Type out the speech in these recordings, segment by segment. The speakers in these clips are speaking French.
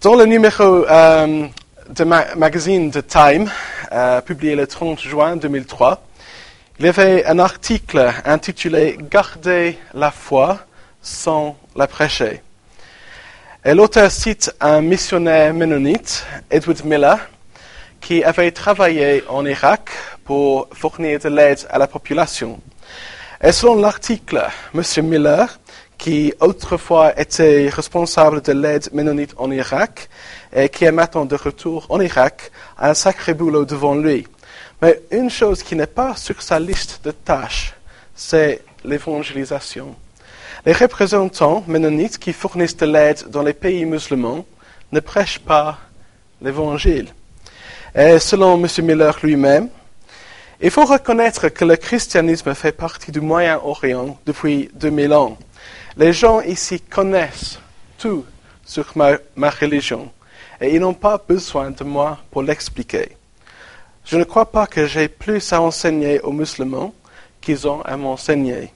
Dans le numéro de magazine de Time, publié le 30 juin 2003, il y avait un article intitulé « Garder la foi sans la prêcher ». Et l'auteur cite un missionnaire mennonite, Edward Miller, qui avait travaillé en Irak pour fournir de l'aide à la population. Et selon l'article, M. Miller, qui autrefois était responsable de l'aide mennonite en Irak et qui est maintenant de retour en Irak, a un sacré boulot devant lui. Mais une chose qui n'est pas sur sa liste de tâches, c'est l'évangélisation. Les représentants mennonites qui fournissent de l'aide dans les pays musulmans ne prêchent pas l'évangile. Et selon M. Miller lui-même, il faut reconnaître que le christianisme fait partie du Moyen-Orient depuis 2000 ans. Les gens ici connaissent tout sur ma religion et ils n'ont pas besoin de moi pour l'expliquer. Je ne crois pas que j'ai plus à enseigner aux musulmans qu'ils ont à m'enseigner.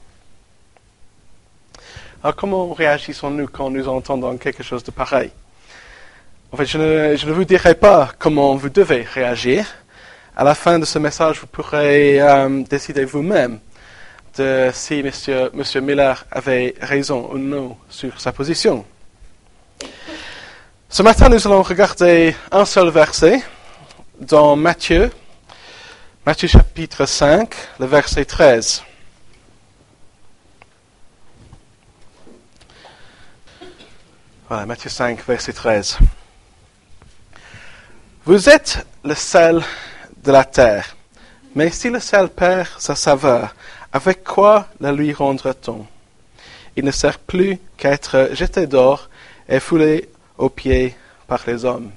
Alors comment réagissons-nous quand nous entendons quelque chose de pareil? En fait, je ne vous dirai pas comment vous devez réagir. À la fin de ce message, vous pourrez décider vous-même de si M. Miller avait raison ou non sur sa position. Ce matin, nous allons regarder un seul verset dans Matthieu chapitre 5, le verset 13. Voilà, Matthieu 5, verset 13. Vous êtes le sel de la terre, mais si le sel perd sa saveur, avec quoi la lui rendra-t-on? Il ne sert plus qu'à être jeté dehors et foulé aux pieds par les hommes.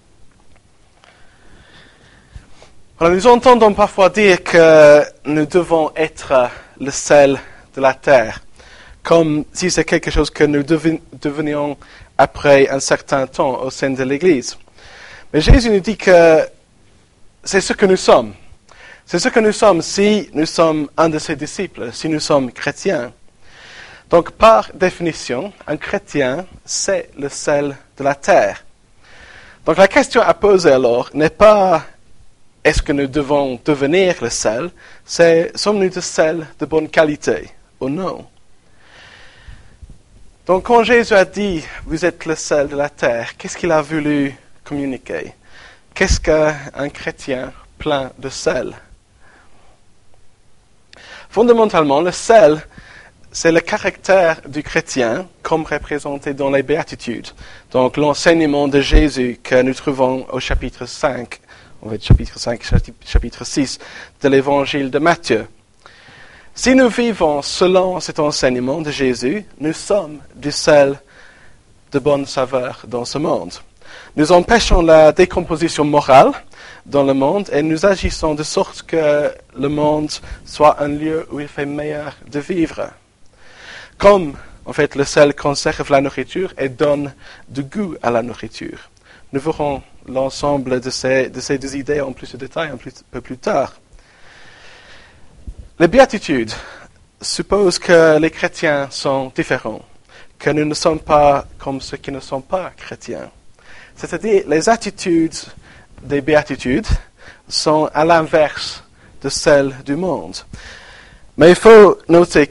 Alors, nous entendons parfois dire que nous devons être le sel de la terre, comme si c'est quelque chose que nous devenions après un certain temps au sein de l'Église. Mais Jésus nous dit que c'est ce que nous sommes. C'est ce que nous sommes si nous sommes un de ses disciples, si nous sommes chrétiens. Donc, par définition, un chrétien, c'est le sel de la terre. Donc, la question à poser alors n'est pas est-ce que nous devons devenir le sel, c'est sommes-nous de sel de bonne qualité ou non? Donc, quand Jésus a dit vous êtes le sel de la terre, qu'est-ce qu'il a voulu communiquer? Qu'est-ce qu'un chrétien plein de sel? Fondamentalement, le sel, c'est le caractère du chrétien comme représenté dans les béatitudes. Donc l'enseignement de Jésus que nous trouvons au chapitre 5, en fait chapitre 6 de l'évangile de Matthieu. Si nous vivons selon cet enseignement de Jésus, nous sommes du sel de bonne saveur dans ce monde. Nous empêchons la décomposition morale dans le monde et nous agissons de sorte que le monde soit un lieu où il fait meilleur de vivre. Comme, en fait, le sel conserve la nourriture et donne du goût à la nourriture. Nous verrons l'ensemble de ces deux idées en plus de détails un peu plus tard. Les béatitudes supposent que les chrétiens sont différents, que nous ne sommes pas comme ceux qui ne sont pas chrétiens. C'est-à-dire, les attitudes des béatitudes sont à l'inverse de celles du monde. Mais il faut noter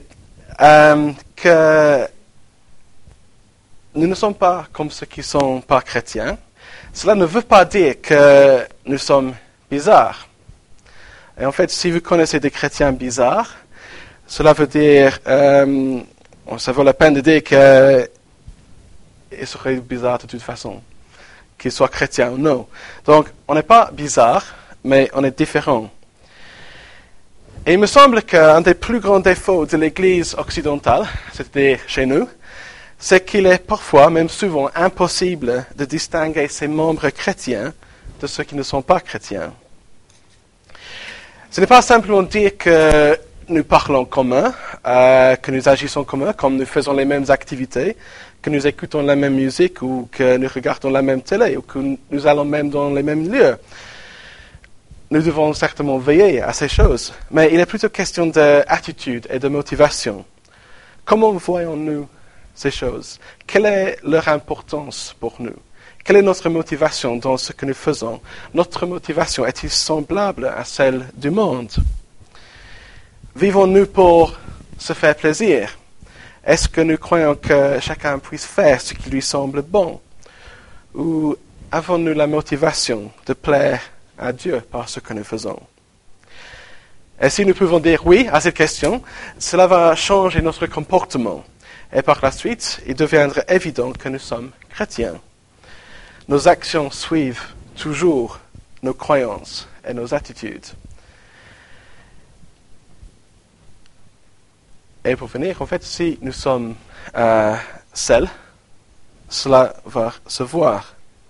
que nous ne sommes pas comme ceux qui ne sont pas chrétiens. Cela ne veut pas dire que nous sommes bizarres. Et en fait, si vous connaissez des chrétiens bizarres, cela veut dire, ça vaut la peine de dire qu'ils seraient bizarres de toute façon, qu'ils soient chrétiens ou non. Donc, on n'est pas bizarre, mais on est différent. Et il me semble qu'un des plus grands défauts de l'Église occidentale, c'est-à-dire chez nous, c'est qu'il est parfois, même souvent, impossible de distinguer ses membres chrétiens de ceux qui ne sont pas chrétiens. Ce n'est pas simplement dire que nous parlons commun, que nous agissons commun, comme nous faisons les mêmes activités, que nous écoutons la même musique ou que nous regardons la même télé ou que nous allons même dans les mêmes lieux. Nous devons certainement veiller à ces choses, mais il est plutôt question d'attitude et de motivation. Comment voyons-nous ces choses? Quelle est leur importance pour nous? Quelle est notre motivation dans ce que nous faisons? Notre motivation est-elle semblable à celle du monde? Vivons-nous pour se faire plaisir? Est-ce que nous croyons que chacun puisse faire ce qui lui semble bon? Ou avons-nous la motivation de plaire à Dieu par ce que nous faisons? Et si nous pouvons dire oui à cette question, cela va changer notre comportement. Et par la suite, il deviendra évident que nous sommes chrétiens. Nos actions suivent toujours nos croyances et nos attitudes. Et pour finir, en fait, si nous sommes sel, cela va se voir.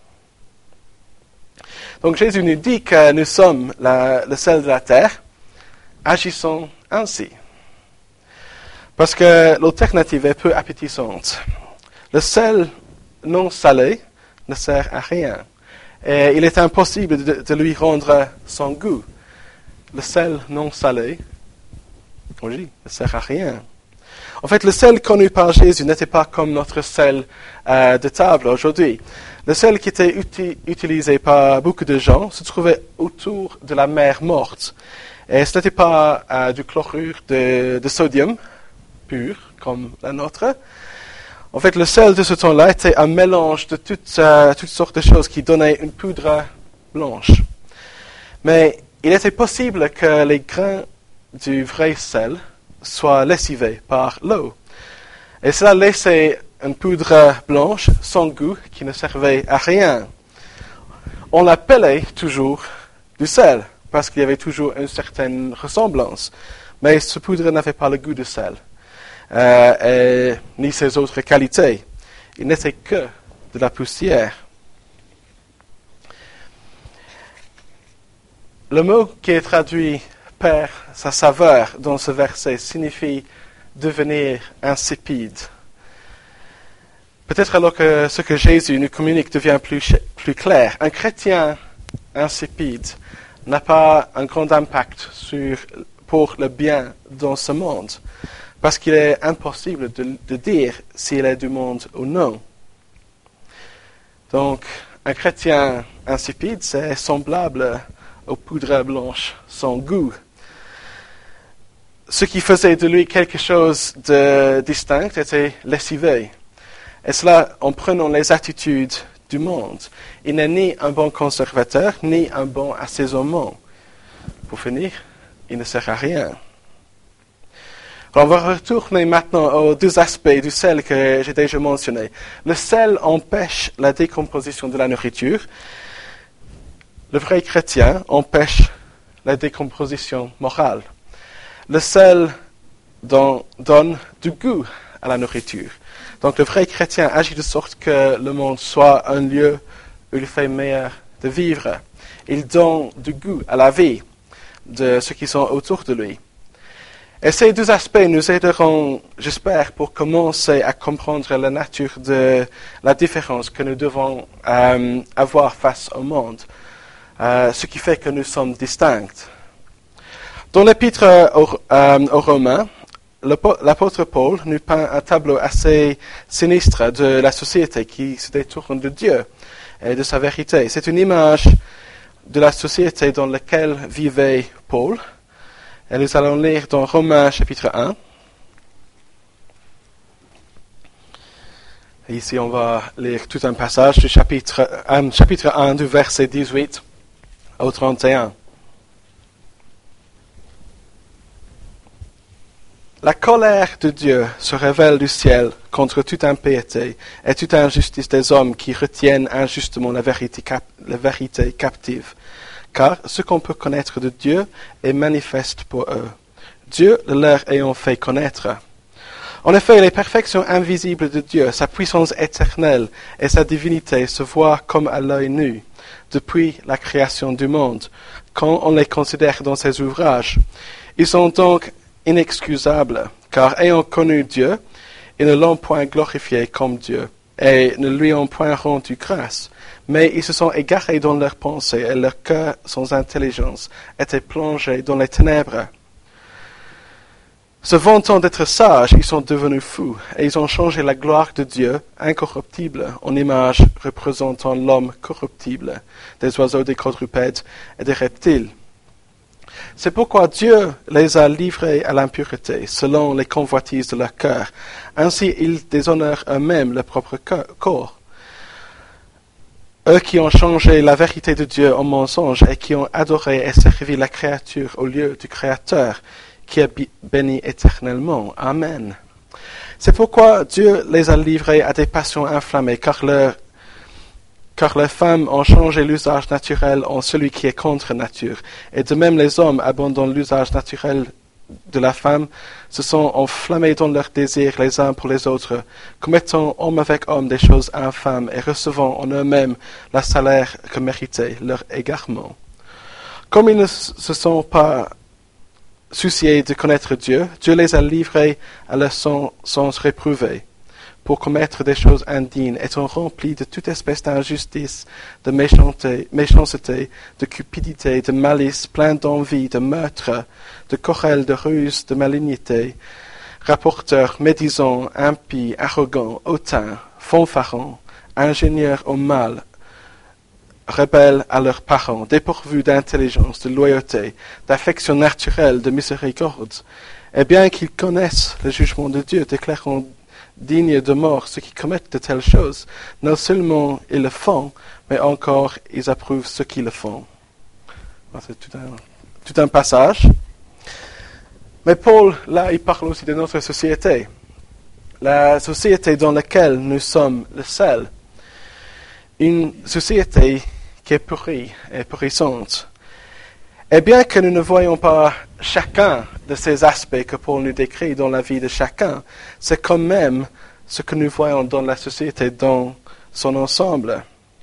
Donc Jésus nous dit que nous sommes le sel de la terre, agissons ainsi. Parce que l'alternative est peu appétissante. Le sel non salé ne sert à rien. Et il est impossible de lui rendre son goût. Le sel non salé, on dit, ne sert à rien. En fait, le sel connu par Jésus n'était pas comme notre sel de table aujourd'hui. Le sel qui était utilisé par beaucoup de gens se trouvait autour de la mer morte. Et ce n'était pas du chlorure de sodium pur, comme la nôtre. En fait, le sel de ce temps-là était un mélange de toutes sortes de choses qui donnaient une poudre blanche. Mais il était possible que les grains du vrai sel soient lessivés par l'eau. Et cela laissait une poudre blanche sans goût qui ne servait à rien. On l'appelait toujours du sel, parce qu'il y avait toujours une certaine ressemblance. Mais ce poudre n'avait pas le goût du sel, ni ses autres qualités. Il n'était que de la poussière. Le mot qui est traduit « perd sa saveur » dans ce verset signifie devenir insipide. Peut-être alors que ce que Jésus nous communique devient plus clair. Un chrétien insipide n'a pas un grand impact pour le bien dans ce monde, parce qu'il est impossible de dire s'il est du monde ou non. Donc, un chrétien insipide, c'est semblable aux poudres blanches sans goût. Ce qui faisait de lui quelque chose de distinct était lessivé. Et cela en prenant les attitudes du monde. Il n'est ni un bon conservateur, ni un bon assaisonnement. Pour finir, il ne sert à rien. Alors, on va retourner maintenant aux deux aspects du sel que j'ai déjà mentionnés. Le sel empêche la décomposition de la nourriture. Le vrai chrétien empêche la décomposition morale. Le sel donne du goût à la nourriture. Donc le vrai chrétien agit de sorte que le monde soit un lieu où il fait meilleur de vivre. Il donne du goût à la vie de ceux qui sont autour de lui. Et ces deux aspects nous aideront, j'espère, pour commencer à comprendre la nature de la différence que nous devons avoir face au monde, ce qui fait que nous sommes distincts. Dans l'épître aux Romains, l'apôtre Paul nous peint un tableau assez sinistre de la société qui se détourne de Dieu et de sa vérité. C'est une image de la société dans laquelle vivait Paul. Et nous allons lire dans Romains chapitre 1. Et ici, on va lire tout un passage du chapitre 1 du verset 18 au 31. La colère de Dieu se révèle du ciel contre toute impiété et toute injustice des hommes qui retiennent injustement la vérité captive. Car ce qu'on peut connaître de Dieu est manifeste pour eux, Dieu le leur ayant fait connaître. En effet, les perfections invisibles de Dieu, sa puissance éternelle et sa divinité se voient comme à l'œil nu, depuis la création du monde, quand on les considère dans ses ouvrages. Ils sont donc inexcusables, car ayant connu Dieu, ils ne l'ont point glorifié comme Dieu, et ne lui ont point rendu grâce. Mais ils se sont égarés dans leurs pensées, et leur cœur sans intelligence était plongé dans les ténèbres. Se vantant d'être sages, ils sont devenus fous, et ils ont changé la gloire de Dieu, incorruptible, en image représentant l'homme corruptible, des oiseaux, des quadrupèdes et des reptiles. C'est pourquoi Dieu les a livrés à l'impureté, selon les convoitises de leur cœur. Ainsi, ils déshonorent eux-mêmes leur propre corps. Eux qui ont changé la vérité de Dieu en mensonge et qui ont adoré et servi la créature au lieu du Créateur, qui est béni éternellement. Amen. C'est pourquoi Dieu les a livrés à des passions inflammées, car les femmes ont changé l'usage naturel en celui qui est contre nature. Et de même les hommes, abandonnant l'usage naturel de la femme, se sont enflammés dans leurs désirs les uns pour les autres, commettant homme avec homme des choses infâmes et recevant en eux-mêmes la salaire que méritait leur égarement. Comme ils ne se sont pas souciés de connaître Dieu, Dieu les a livrés à leur sens réprouvé, pour commettre des choses indignes, étant remplis de toute espèce d'injustice, de méchanceté, de cupidité, de malice, plein d'envie, de meurtre, de querelles, de ruse, de malignité, rapporteurs, médisants, impies, arrogants, hautains, fanfarons, ingénieurs au mal, rebelles à leurs parents, dépourvus d'intelligence, de loyauté, d'affection naturelle, de miséricorde, et bien qu'ils connaissent le jugement de Dieu, déclarant dignes de mort ceux qui commettent de telles choses, non seulement ils le font, mais encore ils approuvent ceux qui le font. C'est tout un passage. Mais Paul, là, il parle aussi de notre société. La société dans laquelle nous sommes le seul. Une société qui est pourrie et pourrissante. Et bien que nous ne voyons pas chacun de ces aspects que Paul nous décrit dans la vie de chacun, c'est quand même ce que nous voyons dans la société dans son ensemble.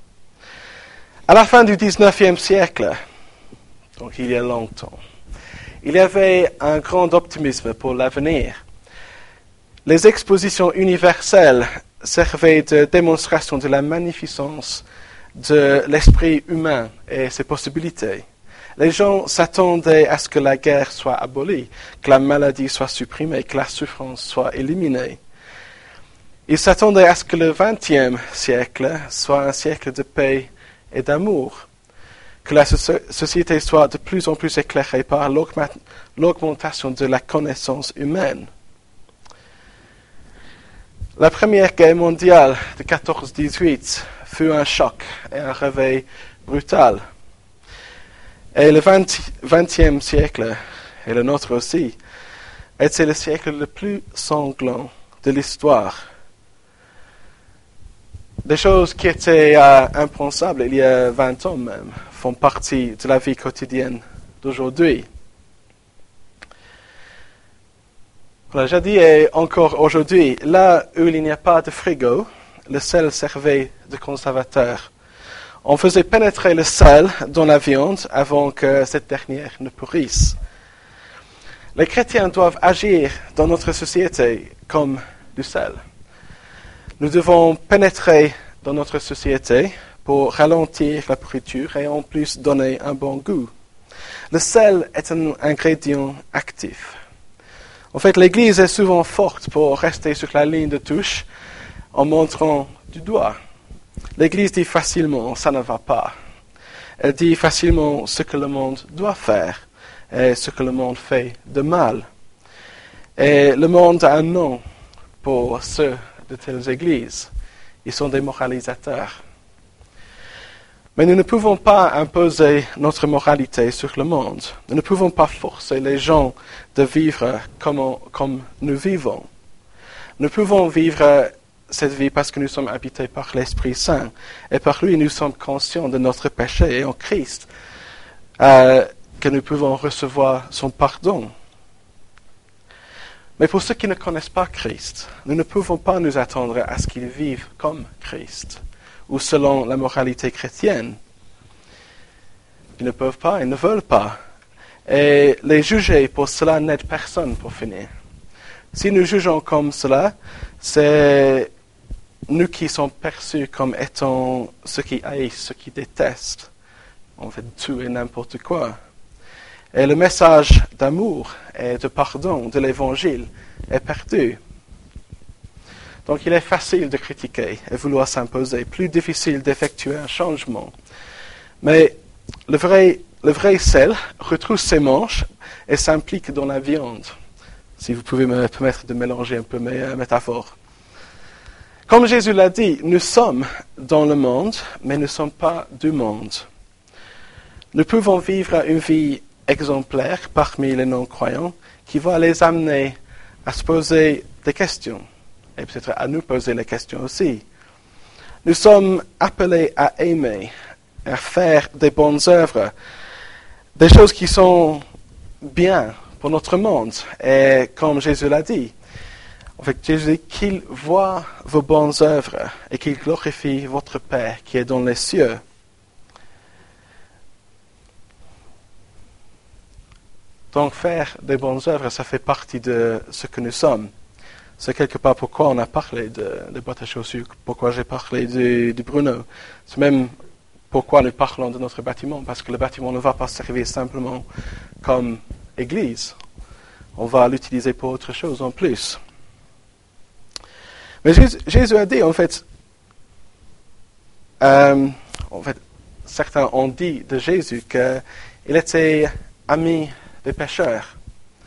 À la fin du XIXe siècle, donc il y a longtemps, il y avait un grand optimisme pour l'avenir. Les expositions universelles servaient de démonstration de la magnificence de l'esprit humain et ses possibilités. Les gens s'attendaient à ce que la guerre soit abolie, que la maladie soit supprimée, que la souffrance soit éliminée. Ils s'attendaient à ce que le XXe siècle soit un siècle de paix et d'amour, que la société soit de plus en plus éclairée par l'augmentation de la connaissance humaine. La Première Guerre mondiale de 14-18 fut un choc et un réveil brutal. Et le XXe siècle, et le nôtre aussi, était le siècle le plus sanglant de l'histoire. Des choses qui étaient impensables il y a 20 ans même font partie de la vie quotidienne d'aujourd'hui. Voilà, j'ai dit et encore aujourd'hui, là où il n'y a pas de frigo, le sel servait de conservateur. On faisait pénétrer le sel dans la viande avant que cette dernière ne pourrisse. Les chrétiens doivent agir dans notre société comme du sel. Nous devons pénétrer dans notre société pour ralentir la pourriture et en plus donner un bon goût. Le sel est un ingrédient actif. En fait, l'Église est souvent forte pour rester sur la ligne de touche en montrant du doigt. L'Église dit facilement « ça ne va pas ». Elle dit facilement ce que le monde doit faire et ce que le monde fait de mal. Et le monde a un nom pour ceux de telles églises. Ils sont des moralisateurs. Mais nous ne pouvons pas imposer notre moralité sur le monde. Nous ne pouvons pas forcer les gens de vivre comme nous vivons. Nous pouvons vivre cette vie parce que nous sommes habités par l'Esprit Saint. Et par lui, nous sommes conscients de notre péché et en Christ, que nous pouvons recevoir son pardon. Mais pour ceux qui ne connaissent pas Christ, nous ne pouvons pas nous attendre à ce qu'ils vivent comme Christ, ou selon la moralité chrétienne. Ils ne peuvent pas, ils ne veulent pas. Et les juger pour cela n'aide personne pour finir. Si nous jugeons comme cela, c'est nous qui sommes perçus comme étant ceux qui haïssent, ceux qui détestent, en fait tout et n'importe quoi. Et le message d'amour et de pardon de l'Évangile est perdu. Donc il est facile de critiquer et vouloir s'imposer, plus difficile d'effectuer un changement. Mais le vrai sel retrousse ses manches et s'implique dans la viande. Si vous pouvez me permettre de mélanger un peu mes métaphores. Comme Jésus l'a dit, nous sommes dans le monde, mais nous ne sommes pas du monde. Nous pouvons vivre une vie exemplaire parmi les non-croyants qui va les amener à se poser des questions et peut-être à nous poser les questions aussi. Nous sommes appelés à aimer, à faire des bonnes œuvres, des choses qui sont bien pour notre monde. Et comme Jésus l'a dit, en fait, Jésus dit qu'il voit vos bonnes œuvres et qu'il glorifie votre Père qui est dans les cieux. Donc faire des bonnes œuvres, ça fait partie de ce que nous sommes. C'est quelque part pourquoi on a parlé de boîtes à chaussures, pourquoi j'ai parlé du Bruno. C'est même pourquoi nous parlons de notre bâtiment, parce que le bâtiment ne va pas servir simplement comme église. On va l'utiliser pour autre chose en plus. Mais Jésus a dit, en fait, certains ont dit de Jésus qu'il était ami des pécheurs.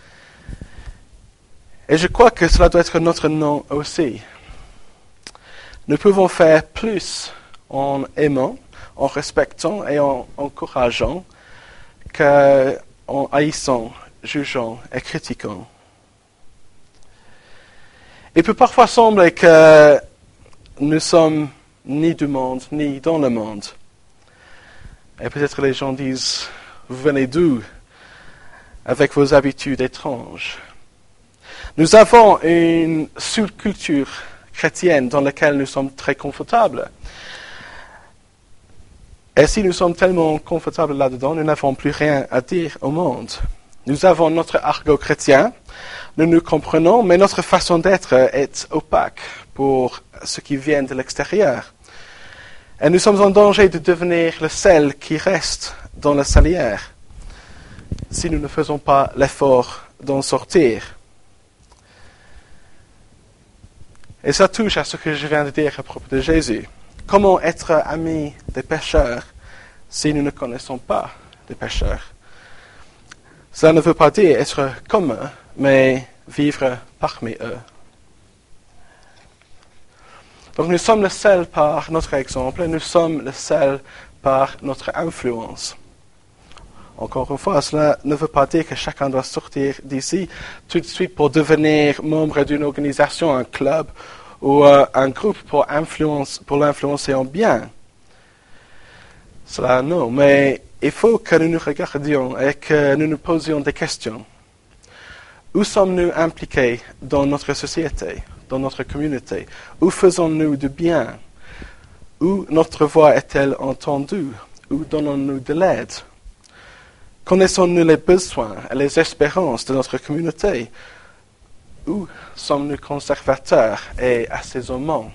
Et je crois que cela doit être notre nom aussi. Nous pouvons faire plus en aimant, en respectant et en encourageant qu'en haïssant, jugeant et critiquant. Il peut parfois sembler que nous sommes ni du monde, ni dans le monde. Et peut-être les gens disent, vous venez d'où avec vos habitudes étranges? Nous avons une sous-culture chrétienne dans laquelle nous sommes très confortables. Et si nous sommes tellement confortables là-dedans, nous n'avons plus rien à dire au monde. Nous avons notre argot chrétien, nous nous comprenons, mais notre façon d'être est opaque pour ce qui vient de l'extérieur. Et nous sommes en danger de devenir le sel qui reste dans la salière si nous ne faisons pas l'effort d'en sortir. Et ça touche à ce que je viens de dire à propos de Jésus. Comment être amis des pécheurs si nous ne connaissons pas des pécheurs? Cela ne veut pas dire être comme eux, mais vivre parmi eux. Donc nous sommes le sel par notre exemple, nous sommes le sel par notre influence. Encore une fois, cela ne veut pas dire que chacun doit sortir d'ici tout de suite pour devenir membre d'une organisation, un club ou un groupe pour l'influencer en bien. Cela non, mais il faut que nous nous regardions et que nous nous posions des questions. Où sommes-nous impliqués dans notre société, dans notre communauté? Où faisons-nous du bien? Où notre voix est-elle entendue? Où donnons-nous de l'aide? Connaissons-nous les besoins et les espérances de notre communauté? Où sommes-nous conservateurs et assaisonnements?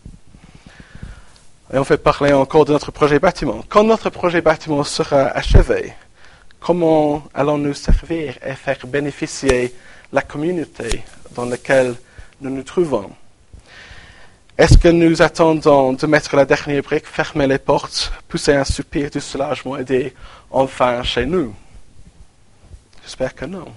Et on fait parler encore de notre projet bâtiment. Quand notre projet bâtiment sera achevé, comment allons-nous servir et faire bénéficier la communauté dans laquelle nous nous trouvons? Est-ce que nous attendons de mettre la dernière brique, fermer les portes, pousser un soupir de soulagement et dire « enfin chez nous » ? J'espère que non.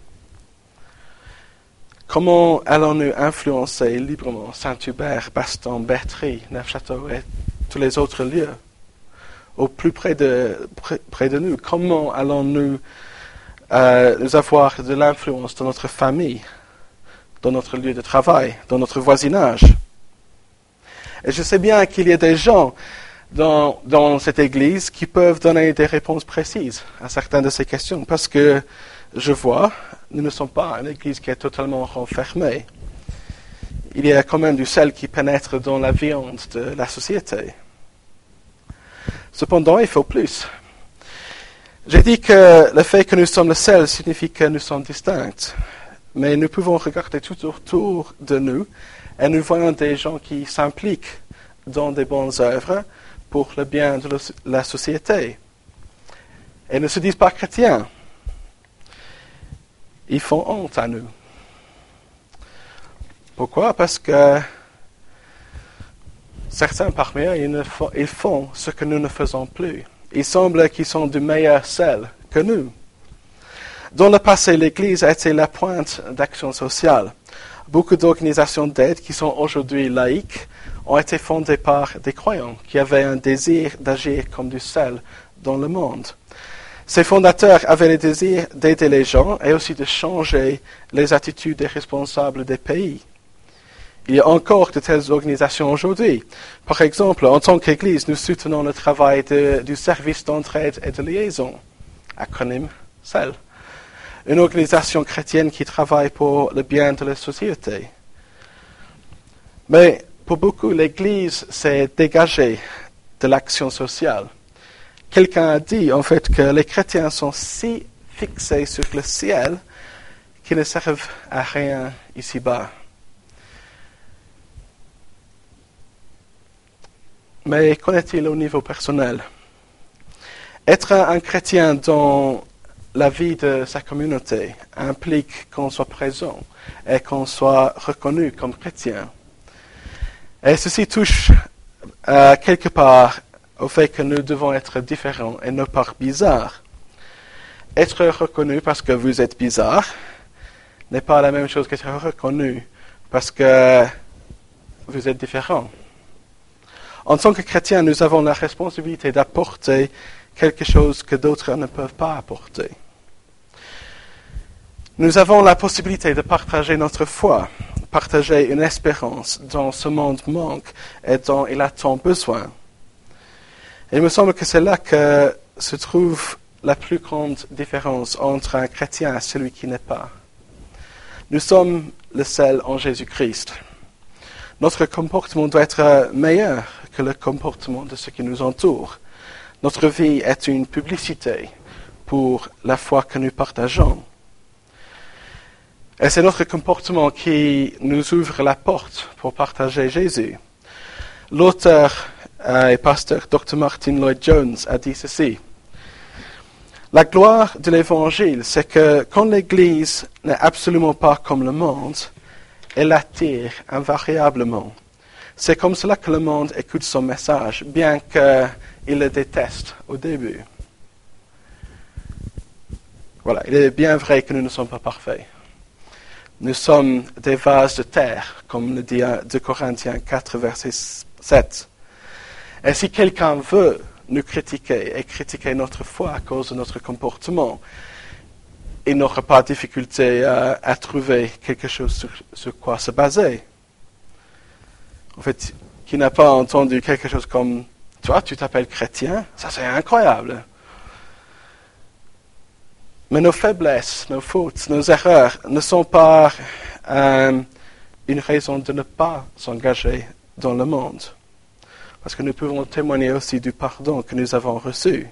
Comment allons-nous influencer librement Saint-Hubert, Baston, Bertry, Neufchâteau et tous les autres lieux au plus près de nous? Comment allons-nous nous avoir de l'influence dans notre famille, dans notre lieu de travail, dans notre voisinage? Et je sais bien qu'il y a des gens dans cette église qui peuvent donner des réponses précises à certaines de ces questions, parce que je vois, nous ne sommes pas une église qui est totalement renfermée. Il y a quand même du sel qui pénètre dans la viande de la société. Cependant, il faut plus. J'ai dit que le fait que nous sommes le sel signifie que nous sommes distincts. Mais nous pouvons regarder tout autour de nous et nous voyons des gens qui s'impliquent dans des bonnes œuvres pour le bien de la société. Et ne se disent pas chrétiens. ils font honte à nous. Pourquoi? Parce que certains parmi eux, ils font ce que nous ne faisons plus. Il semble qu'ils sont du meilleur sel que nous. Dans le passé, l'Église a été la pointe d'action sociale. Beaucoup d'organisations d'aide qui sont aujourd'hui laïques ont été fondées par des croyants qui avaient un désir d'agir comme du sel dans le monde. Ces fondateurs avaient le désir d'aider les gens et aussi de changer les attitudes des responsables des pays. Il y a encore de telles organisations aujourd'hui. Par exemple, en tant qu'Église, nous soutenons le travail du service d'entraide et de liaison, acronyme CEL, une organisation chrétienne qui travaille pour le bien de la société. Mais pour beaucoup, l'Église s'est dégagée de l'action sociale. Quelqu'un a dit en fait que les chrétiens sont si fixés sur le ciel qu'ils ne servent à rien ici-bas. Mais qu'en est-il au niveau personnel? Être un chrétien dans la vie de sa communauté implique qu'on soit présent et qu'on soit reconnu comme chrétien. Et ceci touche quelque part au fait que nous devons être différents et non pas bizarres. Être reconnu parce que vous êtes bizarre n'est pas la même chose qu'être reconnu parce que vous êtes différent. En tant que chrétiens, nous avons la responsabilité d'apporter quelque chose que d'autres ne peuvent pas apporter. Nous avons la possibilité de partager notre foi, partager une espérance dont ce monde manque et dont il a tant besoin. Et il me semble que c'est là que se trouve la plus grande différence entre un chrétien et celui qui n'est pas. Nous sommes le sel en Jésus-Christ. Notre comportement doit être meilleur que le comportement de ceux qui nous entourent. Notre vie est une publicité pour la foi que nous partageons. Et c'est notre comportement qui nous ouvre la porte pour partager Jésus. L'auteur et pasteur Dr. Martin Lloyd-Jones a dit ceci. La gloire de l'Évangile, c'est que quand l'Église n'est absolument pas comme le monde, elle attire invariablement. C'est comme cela que le monde écoute son message, bien qu'il le déteste au début. Voilà, il est bien vrai que nous ne sommes pas parfaits. Nous sommes des vases de terre, comme le dit 2 Corinthiens 4, verset 7. Et si quelqu'un veut nous critiquer et critiquer notre foi à cause de notre comportement, il n'aura pas de difficulté à trouver quelque chose sur quoi se baser. En fait, qui n'a pas entendu quelque chose comme « Toi, tu t'appelles chrétien? Ça, c'est incroyable !» Mais nos faiblesses, nos fautes, nos erreurs ne sont pas une raison de ne pas s'engager dans le monde. Parce que nous pouvons témoigner aussi du pardon que nous avons reçu.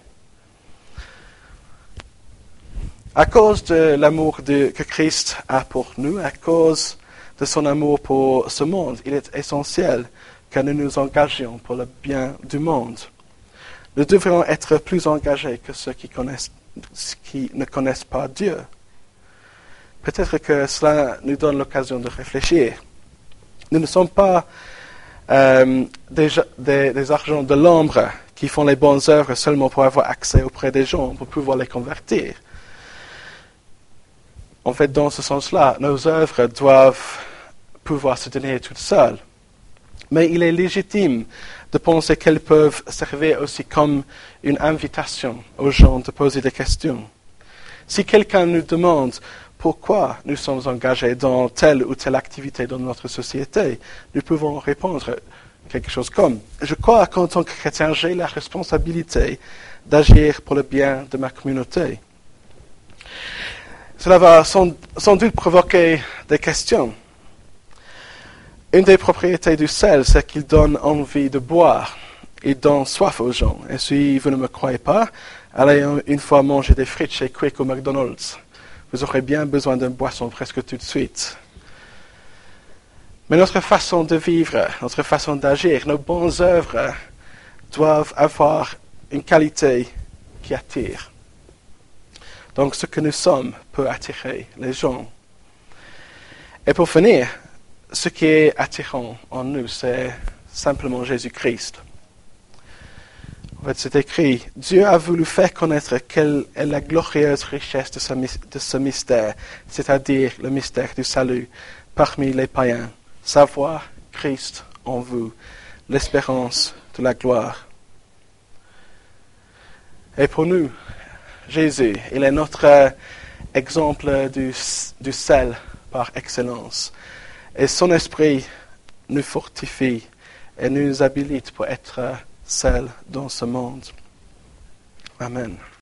À cause de l'amour que Christ a pour nous, à cause de son amour pour ce monde, il est essentiel que nous nous engagions pour le bien du monde. Nous devrions être plus engagés que ceux qui ne connaissent pas Dieu. Peut-être que cela nous donne l'occasion de réfléchir. Nous ne sommes pas des argents de l'ombre qui font les bonnes œuvres seulement pour avoir accès auprès des gens, pour pouvoir les convertir. En fait, dans ce sens-là, nos œuvres doivent pouvoir se tenir toutes seules. Mais il est légitime de penser qu'elles peuvent servir aussi comme une invitation aux gens de poser des questions. Si quelqu'un nous demande pourquoi nous sommes engagés dans telle ou telle activité dans notre société, nous pouvons répondre quelque chose comme « Je crois qu'en tant que chrétien, j'ai la responsabilité d'agir pour le bien de ma communauté. » Cela va sans doute provoquer des questions. Une des propriétés du sel, c'est qu'il donne envie de boire. Il donne soif aux gens. Et si vous ne me croyez pas, allez une fois manger des frites chez Quick ou McDonald's. Vous aurez bien besoin d'une boisson presque tout de suite. Mais notre façon de vivre, notre façon d'agir, nos bonnes œuvres doivent avoir une qualité qui attire. Donc ce que nous sommes peut attirer les gens. Et pour finir, ce qui est attirant en nous, c'est simplement Jésus-Christ. En fait, c'est écrit, Dieu a voulu faire connaître quelle est la glorieuse richesse de ce mystère, c'est-à-dire le mystère du salut parmi les païens. Savoir Christ en vous, l'espérance de la gloire. Et pour nous, Jésus, il est notre exemple du sel par excellence. Et son esprit nous fortifie et nous habilite pour être sel dans ce monde. Amen.